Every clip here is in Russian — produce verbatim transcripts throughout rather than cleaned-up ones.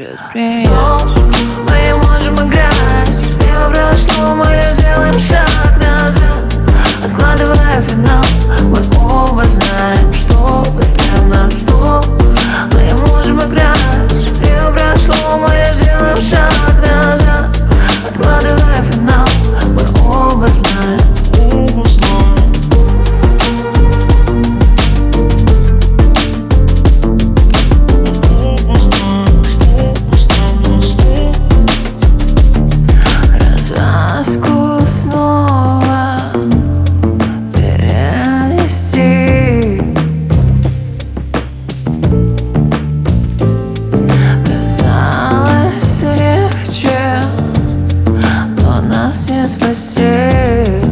предпринять. Стоп, мы можем играть. Мимо прошло, мы лишь сделаем шаг назад, откладывая финал. Мы оба знаем, что поставим на стол. Мы можем играть. Мимо прошло, мы лишь сделаем шаг назад, откладывая финал. Мы оба знаем. Не спасти,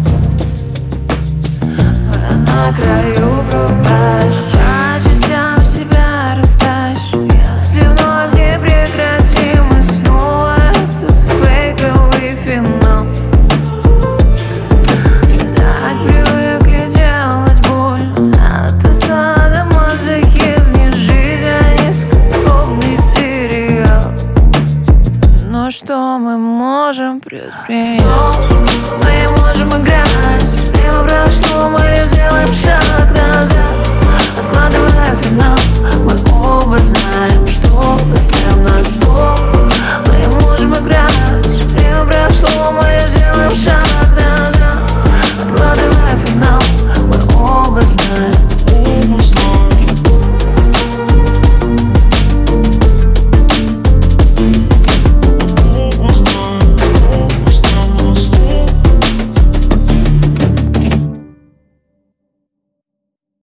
мы на краю пропасти. По частям себя растащу. Если вновь не прекратим, мы снова этот фейковый финал. Мы так привыкли делать больно, от осады мазохизм, не жизнь, а нескромный сериал. Но что мы можем предпринять? Стоп, мы можем играть. Мимо прошло, мы лишь сделаем шаг назад, откладывая финал. Мы оба знаем,